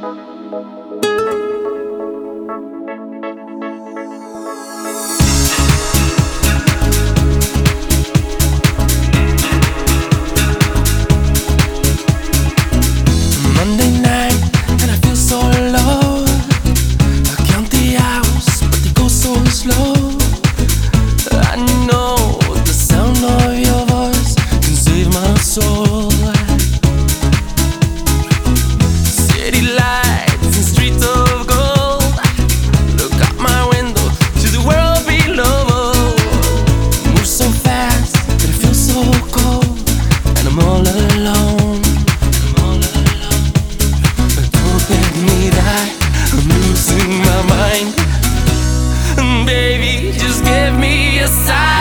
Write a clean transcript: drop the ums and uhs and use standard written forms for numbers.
Monday night and I feel so low. I count the hours, but they go so slow. I know the sound of your voice can save my soul. City lights and streets of gold. Look out my window to the world below. Move so fast that it feels so cold, and I'm all alone. I'm losing my mind. Baby, just give me a sign.